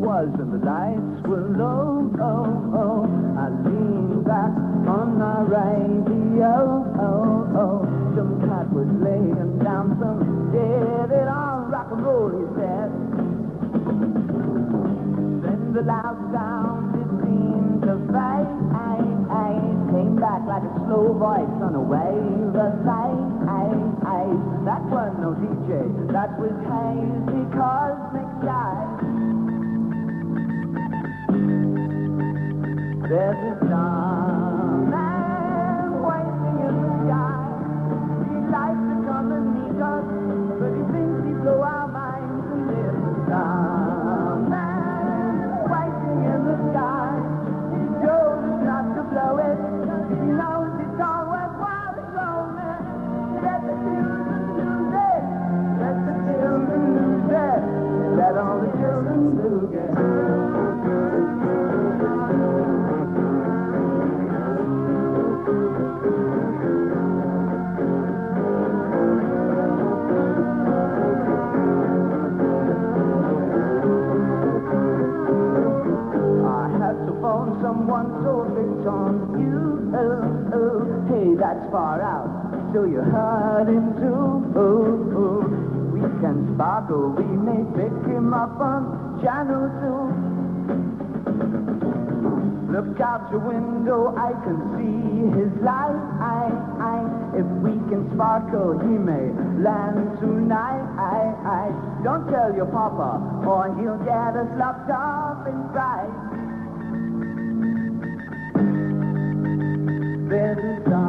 was and the lights were low. I leaned back on my radio. Some cat was laying down some dead on rock and roll, he said. Then the loud sound it seemed to fade. Came back like a slow voice on a wave of light. That wasn't no DJ, that was hazy cosmic jive. There's a starman waiting in the sky. He'd like to come and meet us, but he thinks he'd blow our minds. And there's a starman waiting in the sky. He told us not to blow it. He knows it's all worthwhile to blow it. Let the children lose it. Let the children lose it. Let all the children lose it. Someone so hooked on you. Hey, that's far out, so you heard him too. We can sparkle, we may pick him up on Channel 2. Look out your window, I can see his light. If we can sparkle, he may land tonight. Don't tell your papa, or he'll get us locked up inside. There's a